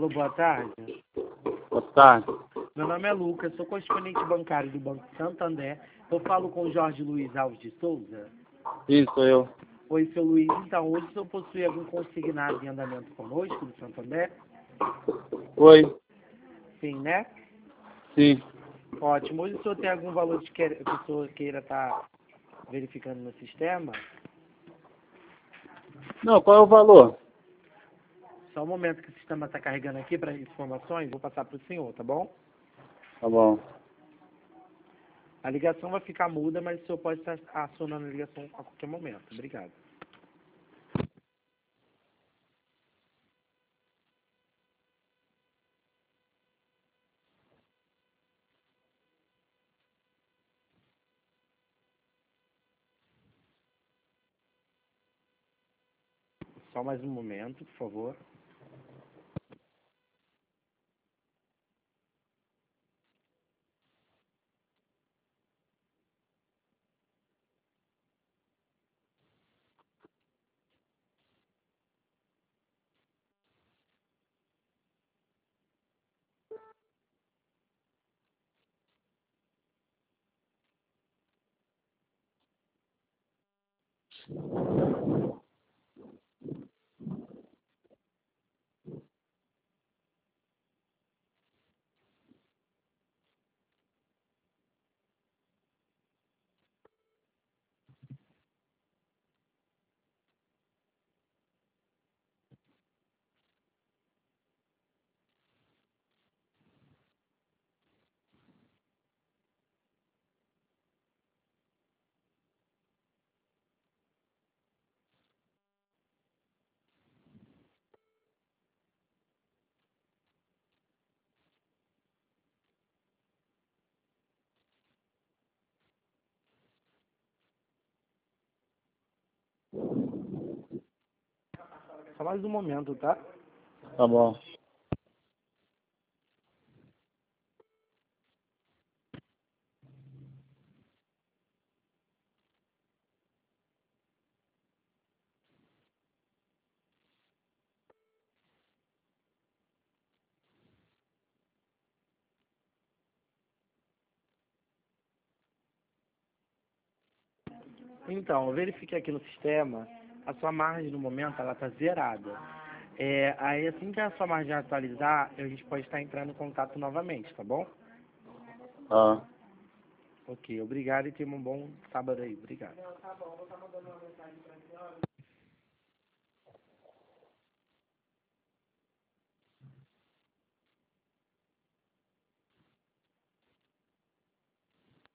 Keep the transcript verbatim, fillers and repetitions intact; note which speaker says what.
Speaker 1: Alô, boa tarde.
Speaker 2: Boa tarde.
Speaker 1: Meu nome é Lucas, sou correspondente bancário do Banco Santander. Eu falo com o Jorge Luiz Alves de Souza.
Speaker 2: Sim, sou eu.
Speaker 1: Oi, seu Luiz. Então, hoje o senhor possui algum consignado em andamento conosco do Santander?
Speaker 2: Oi.
Speaker 1: Sim, né?
Speaker 2: Sim.
Speaker 1: Ótimo. Hoje o senhor tem algum valor de que a pessoa queira estar verificando no sistema?
Speaker 2: Não, qual é o valor?
Speaker 1: Só um momento que o sistema está carregando aqui para informações, vou passar para o senhor, tá bom?
Speaker 2: Tá bom.
Speaker 1: A ligação vai ficar muda, mas o senhor pode estar acionando a ligação a qualquer momento. Obrigado. Só mais um momento, por favor. Só mais um momento, tá?
Speaker 2: Tá bom.
Speaker 1: Então, eu verifiquei aqui no sistema, a sua margem no momento ela está zerada. É, aí assim que a sua margem atualizar, a gente pode estar entrando em contato novamente, tá bom?
Speaker 2: Tá.
Speaker 1: Ok, obrigado e tenha um bom sábado aí. Obrigado.